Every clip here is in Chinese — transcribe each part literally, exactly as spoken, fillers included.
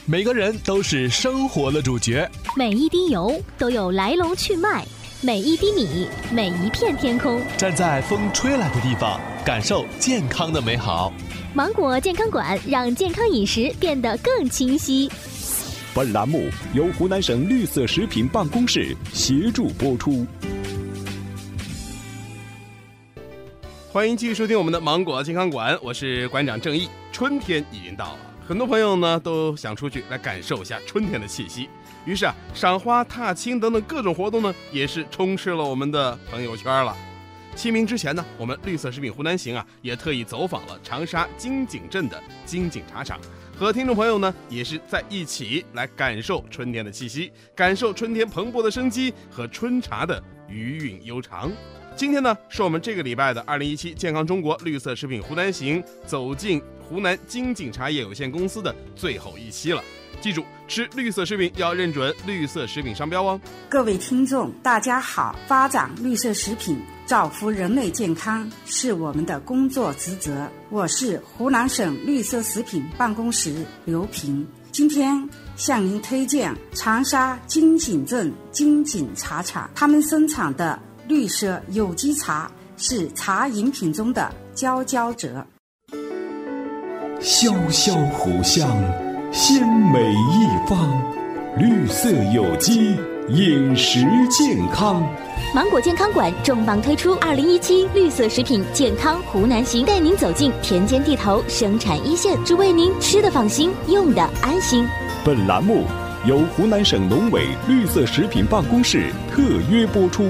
每个人都是生活的主角， 每一滴油都有来龙去脉，每一滴米，每一片天空。 站在风吹来的地方，感受健康的美好。 芒果健康馆让健康饮食变得更清晰。 本栏目由湖南省绿色食品办公室协助播出。 欢迎继续收听我们的芒果健康馆，我是馆长郑毅。春天已经到了，很多朋友呢都想出去来感受一下春天的气息，于是啊，赏花、踏青等等各种活动呢，也是充斥了我们的朋友圈了。清明之前呢，我们绿色食品湖南行啊，也特意走访了长沙金井镇的金井茶厂，和听众朋友呢，也是在一起来感受春天的气息，感受春天蓬勃的生机和春茶的余韵悠长。今天呢，是我们这个礼拜的二零一七健康中国绿色食品湖南行走进湖南金井茶业有限公司的最后一期了。记住，吃绿色食品要认准绿色食品商标哦。 各位听众大家好，发展绿色食品，造福人类健康是我们的工作职责。我是湖南省绿色食品办公室刘平，今天向您推荐长沙金井镇金井茶厂，他们生产的绿色有机茶是茶饮品中的佼佼者。 潇潇湖香，鲜美一方，绿色有机，饮食健康。 芒果健康馆重磅推出二零一七绿色食品健康湖南行，带您走进田间地头生产一线，只为您吃得放心，用得安心。 本栏目由湖南省农委绿色食品办公室特约播出。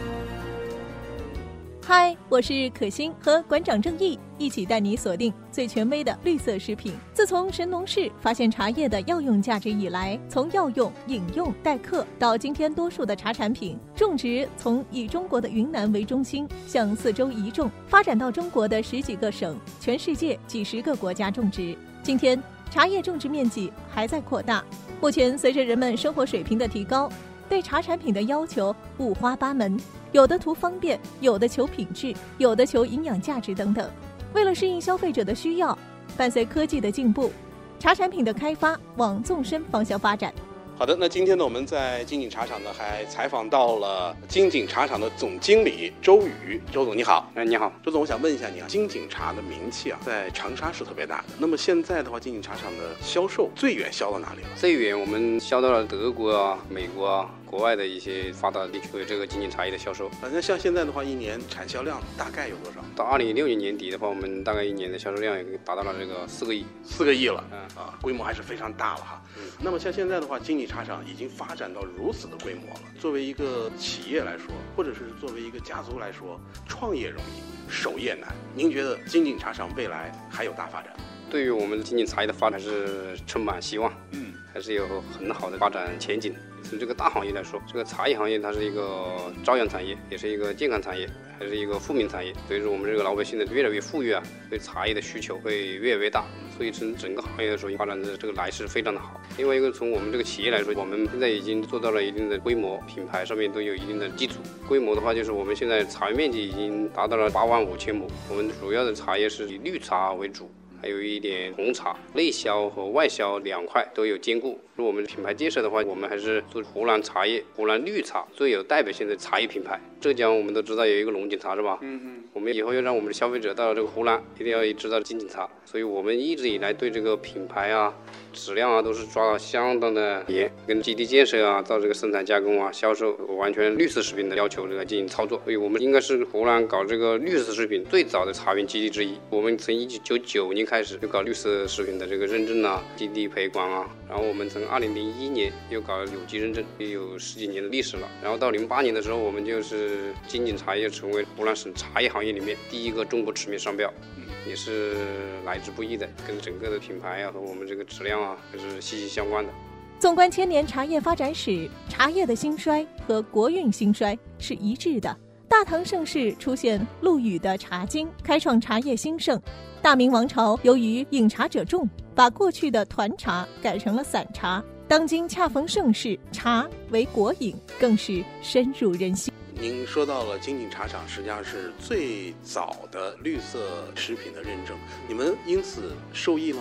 嗨，我是可心，和馆长郑毅一起带你锁定最权威的绿色食品。自从神农氏发现茶叶的药用价值以来，从药用、饮用、待客到今天多数的茶产品种植，从以中国的云南为中心向四周移种，发展到中国的十几个省，全世界几十个国家种植。今天茶叶种植面积还在扩大。目前随着人们生活水平的提高，对茶产品的要求五花八门，有的图方便，有的求品质，有的求营养价值等等。为了适应消费者的需要，伴随科技的进步，茶产品的开发往纵深方向发展。 好的，那今天呢，我们在金井茶厂呢还采访到了金井茶厂的总经理周宇。周总你好。 哎，你好， 周总，我想问一下你啊，金井茶的名气啊，在长沙是特别大的。那么现在的话，金井茶厂的销售最远销到哪里了？ 最远我们销到了德国啊、美国啊、国外的一些发达地区的这个金井茶叶的销售。 反正像现在的话，一年产销量大概有多少？ 到二零一六年年底的话，我们大概一年的销售量也达到了这个四个亿， 四个亿了。 嗯啊，规模还是非常大了哈。嗯。那么像现在的话，金井茶厂已经发展到如此的规模了。作为一个企业来说，或者是作为一个家族来说，创业容易，守业难。您觉得金井茶厂未来还有大发展？ 对于我们金井茶叶的发展是充满希望，嗯，还是有很好的发展前景。从这个大行业来说，这个茶叶行业它是一个朝阳产业，也是一个健康产业，还是一个富民产业。所以说我们这个老百姓的越来越富裕啊，对茶叶的需求会越来越大。所以从整个行业来说，发展的这个来势非常的好。另外一个，从我们这个企业来说，我们现在已经做到了一定的规模，品牌上面都有一定的基础。规模的话，就是我们现在茶园面积已经达到了八万五千亩。我们主要的茶叶是以绿茶为主，还有一点红茶，内销和外销两块都有兼顾。如果我们品牌建设的话，我们还是做湖南茶叶、湖南绿茶最有代表性的茶叶品牌。浙江我们都知道有一个龙井茶是吧？嗯嗯。我们以后要让我们的消费者到了这个湖南，一定要知道金井茶。所以我们一直以来对这个品牌啊、质量啊都是抓到相当的严，跟基地建设啊，到这个生产加工啊、销售，完全绿色食品的要求这个进行操作。所以我们应该是湖南搞这个绿色食品最早的茶园基地之一。我们从一九九九年开始就搞绿色食品的这个认证啊、基地陪管啊，然后我们从二零零一年又搞有机认证，也有十几年的历史了。然后到零八年的时候，我们就是金井茶叶成为湖南省茶叶行业里面第一个中国驰名商标，也是来之不易的，跟整个的品牌啊和我们这个质量啊还是息息相关的。 纵观千年茶叶发展史，茶叶的兴衰和国运兴衰是一致的。大唐盛世出现陆羽的茶经，开创茶叶兴盛。大明王朝由于饮茶者众，把过去的团茶改成了散茶。当今恰逢盛世，茶为国饮，更是深入人心。 您说到了金井茶厂实际上是最早的绿色食品的认证，你们因此受益了吗？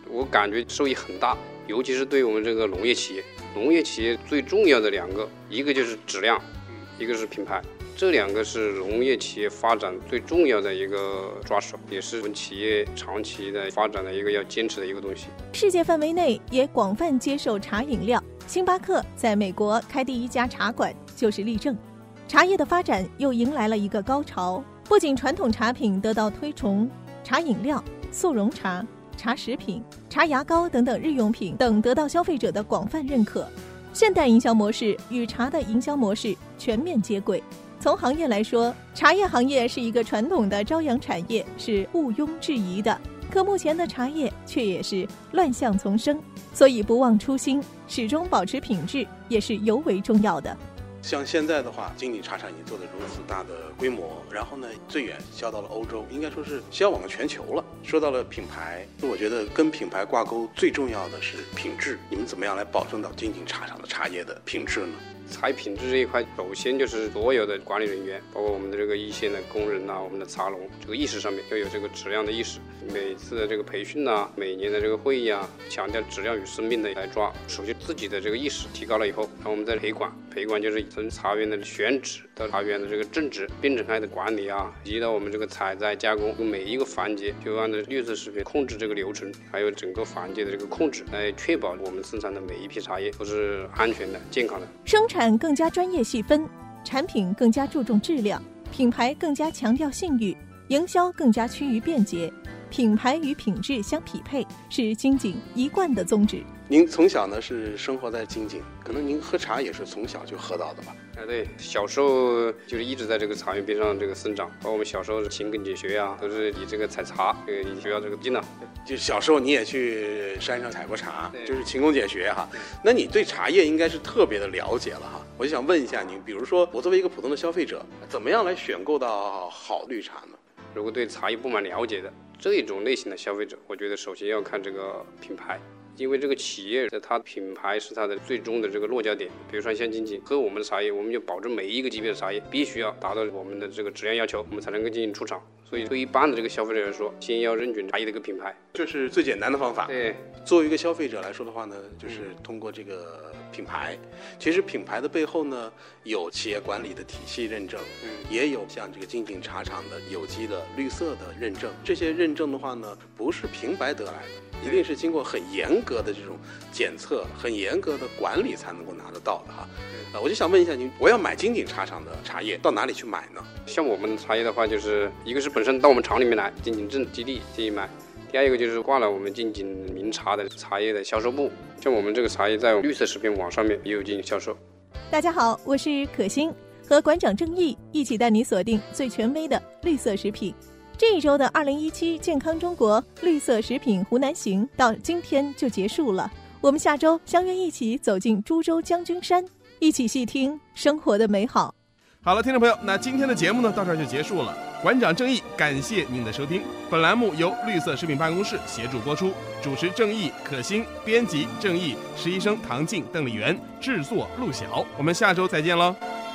我感觉收益很大，尤其是对我们这个农业企业，农业企业最重要的两个，一个就是质量，一个是品牌。这两个是农业企业发展最重要的一个抓手，也是我们企业长期的发展的一个要坚持的一个东西。 世界范围内也广泛接受茶饮料，星巴克在美国开第一家茶馆就是例证。茶叶的发展又迎来了一个高潮，不仅传统茶品得到推崇，茶饮料、速溶茶、茶食品、茶牙膏等等日用品等得到消费者的广泛认可。现代营销模式与茶的营销模式全面接轨。从行业来说，茶叶行业是一个传统的朝阳产业，是毋庸置疑的。可目前的茶叶却也是乱象丛生，所以不忘初心，始终保持品质也是尤为重要的。 像现在的话，金鼎茶厂已经做得如此大的规模，然后呢，最远销到了欧洲，应该说是销往全球了。说到了品牌，我觉得跟品牌挂钩最重要的是品质。你们怎么样来保证到金鼎茶厂的茶叶的品质呢？ 茶叶品质这一块，首先就是所有的管理人员，包括我们的这个一线的工人呐、啊，我们的茶农，这个意识上面要有这个质量的意识。每次的这个培训呐、啊，每年的这个会议啊，强调质量与生命的来抓。首先自己的这个意识提高了以后，然后我们在陪管，陪管就是从茶园的选址到茶园的这个种植、变成开的管理啊，以及到我们这个采摘、加工，每一个环节就按照绿色食品控制这个流程，还有整个环节的这个控制，来确保我们生产的每一批茶叶都是安全的、健康的。 生产更加专业细分，产品更加注重质量，品牌更加强调信誉，营销更加趋于便捷，品牌与品质相匹配，是金鼎一贯的宗旨。 您从小呢是生活在金鼎，可能您喝茶也是从小就喝到的吧？ 啊，对，小时候就是一直在这个茶园边上这个生长，包括我们小时候勤耕俭学啊，都是以这个采茶，这个离学校这个近了。 就小时候你也去山上采过茶，就是勤工俭学哈。那你对茶叶应该是特别的了解了哈。我就想问一下您，比如说我作为一个普通的消费者，怎么样来选购到好绿茶呢？ 如果对茶叶不蛮了解的这种类型的消费者，我觉得首先要看这个品牌。因为这个企业的它品牌是它的最终的这个落脚点，比如说像金鼎喝我们的茶叶，我们就保证每一个级别的茶叶必须要达到我们的这个质量要求，我们才能够进行出厂。所以对一般的这个消费者来说，先要认准茶叶的一个品牌， 这是最简单的方法。 对， 作为一个消费者来说的话呢，就是通过这个品牌，其实品牌的背后呢，有企业管理的体系认证，嗯，也有像这个金鼎茶厂的有机的、绿色的认证。这些认证的话呢，不是平白得来的，一定是经过很严格的这种检测、很严格的管理才能够拿得到的哈。呃，我就想问一下您，我要买金鼎茶厂的茶叶，到哪里去买呢？ 像我们茶叶的话，就是一个是本身到我们厂里面来，金鼎镇基地进行买。第二一个就是挂了我们金鼎名茶的茶叶的销售部，像我们这个茶叶在绿色食品网上面也有进行销售。 大家好，我是可心，和馆长郑毅一起带你锁定最权威的绿色食品。这一周的二零一七健康中国绿色食品湖南行到今天就结束了，我们下周相约一起走进株洲将军山，一起细听生活的美好。 好了，听众朋友，那今天的节目呢到这儿就结束了。馆长郑毅感谢您的收听，本栏目由绿色食品办公室协助播出，主持郑毅、可心，编辑郑毅，实习生唐静、邓丽媛，制作陆晓。我们下周再见喽。